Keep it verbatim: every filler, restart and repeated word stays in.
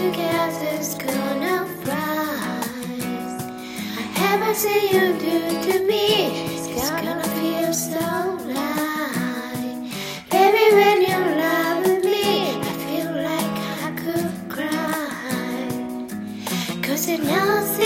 together's gonna rise. Everything you do to me is gonna feel so right. Baby, when you love me, I feel like I could cry. Cause you know